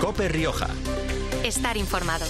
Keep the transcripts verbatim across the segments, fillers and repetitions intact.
COPE Rioja. Estar informado.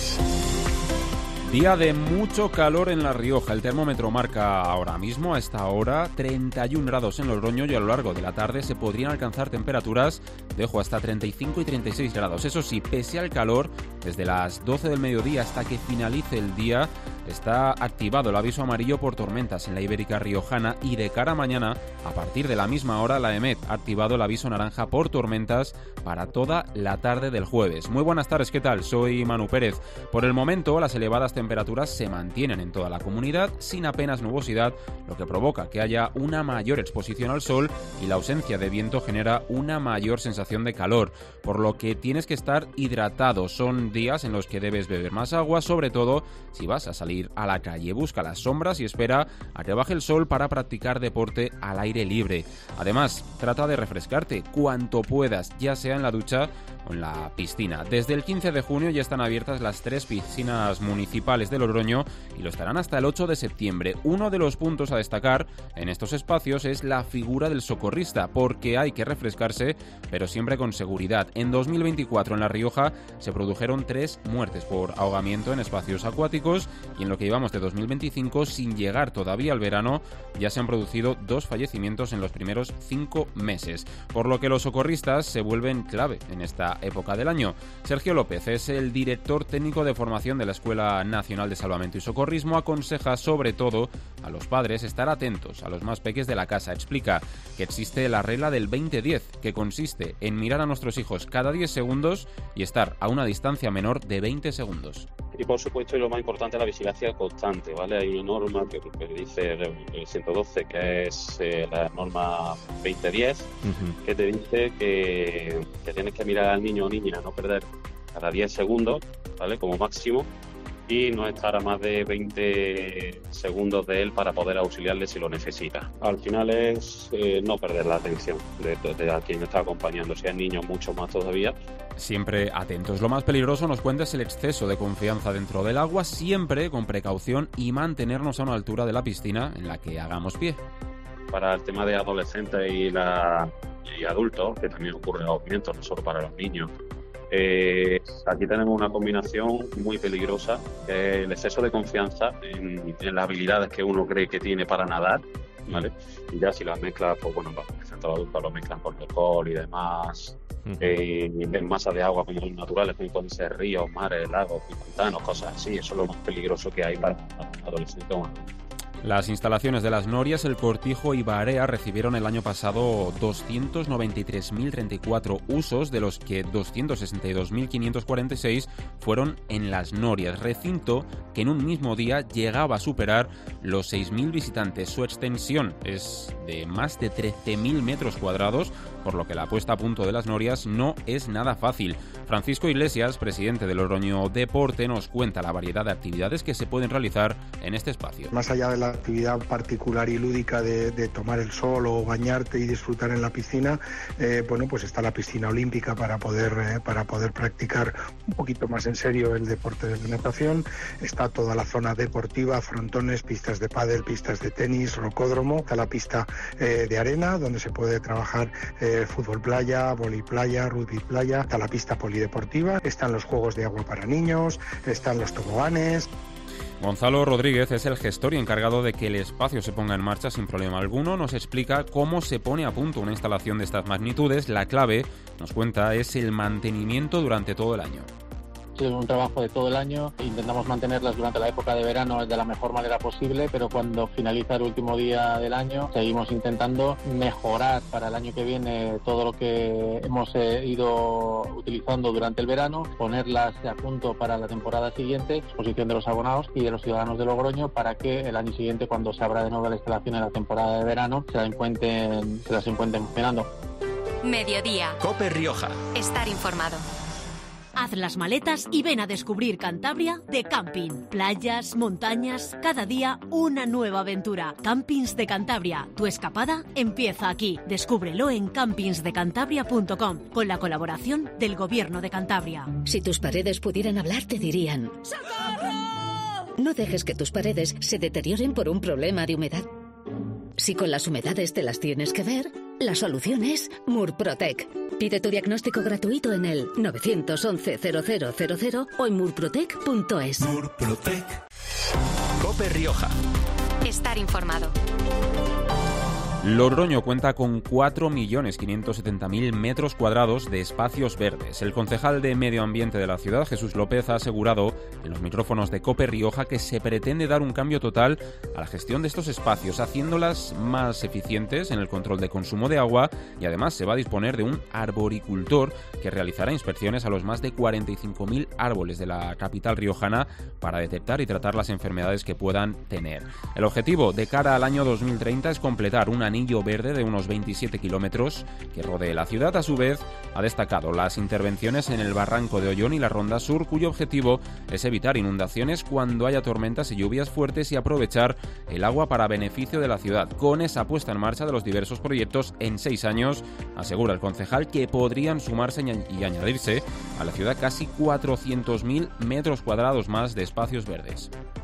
Día de mucho calor en La Rioja. El termómetro marca ahora mismo, a esta hora, treinta y un grados en Logroño, y a lo largo de la tarde se podrían alcanzar temperaturas de ojo, hasta treinta y cinco y treinta y seis grados. Eso sí, pese al calor, desde las doce del mediodía hasta que finalice el día, está activado el aviso amarillo por tormentas en la Ibérica Riojana, y de cara a mañana, a partir de la misma hora, la EMET ha activado el aviso naranja por tormentas para toda la tarde del jueves. Muy buenas tardes, ¿qué tal? Soy Manu Pérez. Por el momento, las elevadas temperaturas se mantienen en toda la comunidad sin apenas nubosidad, lo que provoca que haya una mayor exposición al sol, y la ausencia de viento genera una mayor sensación de calor, por lo que tienes que estar hidratado. Son días en los que debes beber más agua, sobre todo si vas a salir a la calle. Busca las sombras y espera a que baje el sol para practicar deporte al aire libre. Además, trata de refrescarte cuanto puedas, ya sea en la ducha o en la piscina. Desde el quince de junio ya están abiertas las tres piscinas municipales de Logroño y lo estarán hasta el ocho de septiembre. Uno de los puntos a destacar en estos espacios es la figura del socorrista, porque hay que refrescarse, pero siempre con seguridad. En dos mil veinticuatro en La Rioja se produjeron tres muertes por ahogamiento en espacios acuáticos, y en lo que llevamos de dos mil veinticinco, sin llegar todavía al verano, ya se han producido dos fallecimientos en los primeros cinco meses, por lo que los socorristas se vuelven clave en esta época del año. Sergio López es el director técnico de formación de la Escuela Nacional de Salvamento y Socorrismo. Aconseja sobre todo a los padres estar atentos a los más peques de la casa. Explica que existe la regla del veinte diez, que consiste en mirar a nuestros hijos cada diez segundos y estar a una distancia menor de veinte segundos. Y por supuesto, y lo más importante, la vigilancia constante, ¿vale? Hay una norma que, que dice el ciento doce, que es eh, la norma veinte diez, uh-huh. que te dice que, que tienes que mirar al niño o niña, no perder cada diez segundos, ¿vale? Como máximo, y no estar a más de veinte segundos de él para poder auxiliarle si lo necesita. Al final es eh, no perder la atención de, de, de a quien está acompañando, si es niño mucho más todavía. Siempre atentos. Lo más peligroso, nos cuenta, es el exceso de confianza dentro del agua, siempre con precaución, y mantenernos a una altura de la piscina en la que hagamos pie. Para el tema de adolescentes y, la, y adultos, que también ocurre ahogamiento, no solo para los niños, Eh, aquí tenemos una combinación muy peligrosa, que es el exceso de confianza en, en las habilidades que uno cree que tiene para nadar, ¿vale? Y ya si las mezclas, pues bueno, los adultos lo mezclan con alcohol y demás, uh-huh. eh, en masas de agua como naturales, como pueden ser ríos, mares, lagos, pantanos, cosas así. Eso es lo más peligroso que hay para adolescentes. Las instalaciones de Las Norias, El Cortijo y Barea recibieron el año pasado doscientos noventa y tres mil treinta y cuatro usos, de los que doscientos sesenta y dos mil quinientos cuarenta y seis fueron en Las Norias, recinto que en un mismo día llegaba a superar los seis mil visitantes. Su extensión es de más de trece mil metros cuadrados, por lo que la puesta a punto de Las Norias no es nada fácil. Francisco Iglesias, presidente de Logroño Deporte, nos cuenta la variedad de actividades que se pueden realizar en este espacio. Más allá de la actividad particular y lúdica de, de tomar el sol o bañarte y disfrutar en la piscina, eh, bueno, pues está la piscina olímpica para poder, eh, para poder practicar un poquito más en serio el deporte de la natación. Está toda la zona deportiva, frontones, pistas de pádel, pistas de tenis, rocódromo. Está la pista eh, de arena, donde se puede trabajar eh, fútbol playa, vóley playa, rugby playa. Está la pista polideportiva, están los juegos de agua para niños, están los toboganes. Gonzalo Rodríguez es el gestor y encargado de que el espacio se ponga en marcha sin problema alguno. Nos explica cómo se pone a punto una instalación de estas magnitudes. La clave, nos cuenta, es el mantenimiento durante todo el año. Es un trabajo de todo el año. Intentamos mantenerlas durante la época de verano de la mejor manera posible, pero cuando finaliza el último día del año seguimos intentando mejorar para el año que viene todo lo que hemos eh, ido utilizando durante el verano, ponerlas a punto para la temporada siguiente, exposición de los abonados y de los ciudadanos de Logroño, para que el año siguiente, cuando se abra de nuevo la instalación en la temporada de verano, se, la encuentren, se las encuentren funcionando. Mediodía. COPE Rioja. Estar informado. Haz las maletas y ven a descubrir Cantabria de camping. Playas, montañas, cada día una nueva aventura. Campings de Cantabria. Tu escapada empieza aquí. Descúbrelo en campings de cantabria punto com, con la colaboración del Gobierno de Cantabria. Si tus paredes pudieran hablar, te dirían: ¡socorro! No dejes que tus paredes se deterioren por un problema de humedad. Si con las humedades te las tienes que ver, la solución es Murprotec. Pide tu diagnóstico gratuito en el nueve once cero cero cero cero o en murprotec punto es. Murprotec. COPE Rioja. Estar informado. Logroño cuenta con cuatro millones quinientos setenta mil metros cuadrados de espacios verdes. El concejal de Medio Ambiente de la ciudad, Jesús López, ha asegurado en los micrófonos de COPE Rioja que se pretende dar un cambio total a la gestión de estos espacios, haciéndolas más eficientes en el control de consumo de agua, y además se va a disponer de un arboricultor que realizará inspecciones a los más de cuarenta y cinco mil árboles de la capital riojana para detectar y tratar las enfermedades que puedan tener. El objetivo de cara al año dos mil treinta es completar una anillo verde de unos veintisiete kilómetros que rodee la ciudad. A su vez, ha destacado las intervenciones en el barranco de Ollón y la Ronda Sur, cuyo objetivo es evitar inundaciones cuando haya tormentas y lluvias fuertes y aprovechar el agua para beneficio de la ciudad. Con esa puesta en marcha de los diversos proyectos en seis años, asegura el concejal que podrían sumarse y añadirse a la ciudad casi cuatrocientos mil metros cuadrados más de espacios verdes.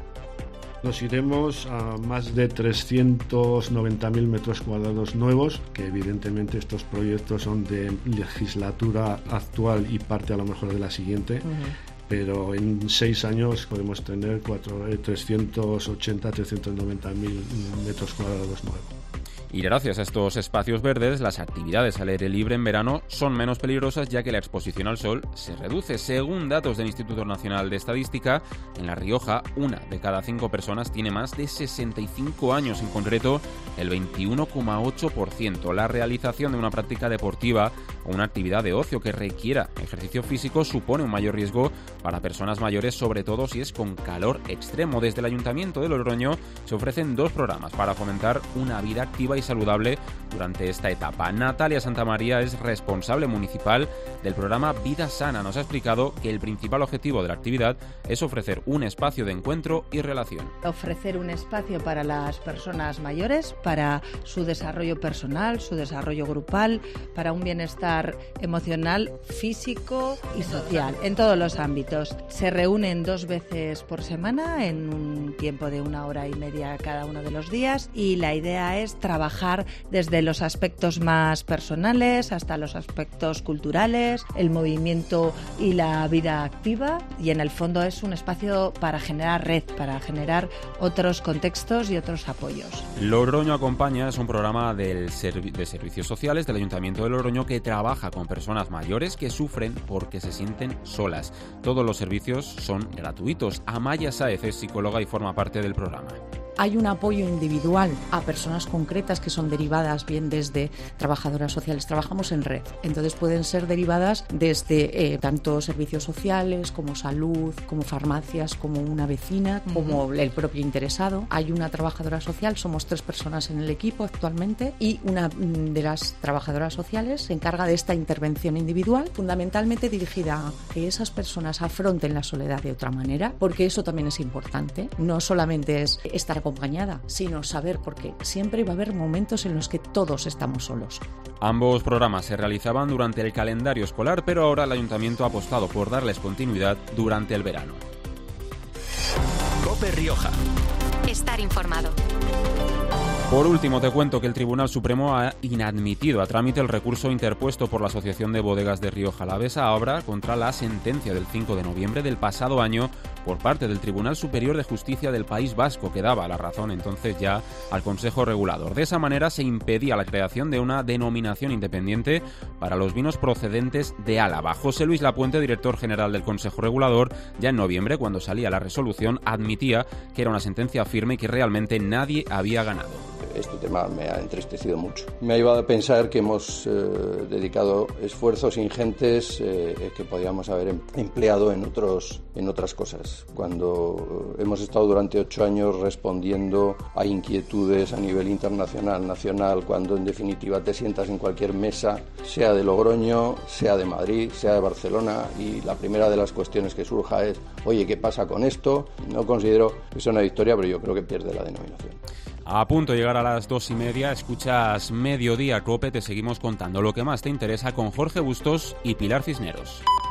Nos iremos a más de trescientos noventa mil metros cuadrados nuevos, que evidentemente estos proyectos son de legislatura actual y parte a lo mejor de la siguiente. Uh-huh. Pero en seis años podemos tener cuatro, eh, trescientos ochenta a trescientos noventa mil metros cuadrados nuevos. Y gracias a estos espacios verdes, las actividades al aire libre en verano son menos peligrosas, ya que la exposición al sol se reduce. Según datos del Instituto Nacional de Estadística, en La Rioja, una de cada cinco personas tiene más de sesenta y cinco años, en concreto el veintiuno coma ocho por ciento. La realización de una práctica deportiva o una actividad de ocio que requiera ejercicio físico supone un mayor riesgo para personas mayores, sobre todo si es con calor extremo. Desde el Ayuntamiento de Logroño se ofrecen dos programas para fomentar una vida activa y saludable durante esta etapa. Natalia Santamaría es responsable municipal del programa Vida Sana. Nos ha explicado que el principal objetivo de la actividad es ofrecer un espacio de encuentro y relación. Ofrecer un espacio para las personas mayores, para su desarrollo personal, su desarrollo grupal, para un bienestar emocional, físico y social, en todos los ámbitos. Se reúnen dos veces por semana en un tiempo de una hora y media cada uno de los días, y la idea es trabajar desde los aspectos más personales hasta los aspectos culturales, el movimiento y la vida activa, y en el fondo es un espacio para generar red, para generar otros contextos y otros apoyos. Logroño Acompaña es un programa del servi- de servicios sociales del Ayuntamiento de Logroño que trabaja con personas mayores que sufren porque se sienten solas. Todos los servicios son gratuitos. Amaya Sáez es psicóloga y forma parte del programa. Hay un apoyo individual a personas concretas que son derivadas bien desde trabajadoras sociales. Trabajamos en red, entonces pueden ser derivadas desde eh, tanto servicios sociales como salud, como farmacias, como una vecina, uh-huh. como el propio interesado. Hay una trabajadora social, somos tres personas en el equipo actualmente, y una de las trabajadoras sociales se encarga de esta intervención individual, fundamentalmente dirigida a que esas personas afronten la soledad de otra manera, porque eso también es importante. No solamente es estar acompañada, sino saber, porque siempre va a haber momentos en los que todos estamos solos. Ambos programas se realizaban durante el calendario escolar, pero ahora el Ayuntamiento ha apostado por darles continuidad durante el verano. COPE Rioja. Estar informado. Por último, te cuento que el Tribunal Supremo ha inadmitido a trámite el recurso interpuesto por la Asociación de Bodegas de Rioja Alavesa Abra contra la sentencia del cinco de noviembre del pasado año por parte del Tribunal Superior de Justicia del País Vasco, que daba la razón entonces ya al Consejo Regulador. De esa manera se impedía la creación de una denominación independiente para los vinos procedentes de Álava. José Luis Lapuente, director general del Consejo Regulador, ya en noviembre, cuando salía la resolución, admitía que era una sentencia firme y que realmente nadie había ganado. Este tema me ha entristecido mucho. Me ha llevado a pensar que hemos eh, dedicado esfuerzos ingentes eh, que podíamos haber empleado en, otros, en otras cosas. Cuando hemos estado durante ocho años respondiendo a inquietudes a nivel internacional, nacional, cuando en definitiva te sientas en cualquier mesa, sea de Logroño, sea de Madrid, sea de Barcelona, y la primera de las cuestiones que surja es: oye, ¿qué pasa con esto? No considero que sea una victoria, pero yo creo que pierde la denominación. A punto de llegar a las dos y media, escuchas Mediodía Cope, te seguimos contando lo que más te interesa con Jorge Bustos y Pilar Cisneros.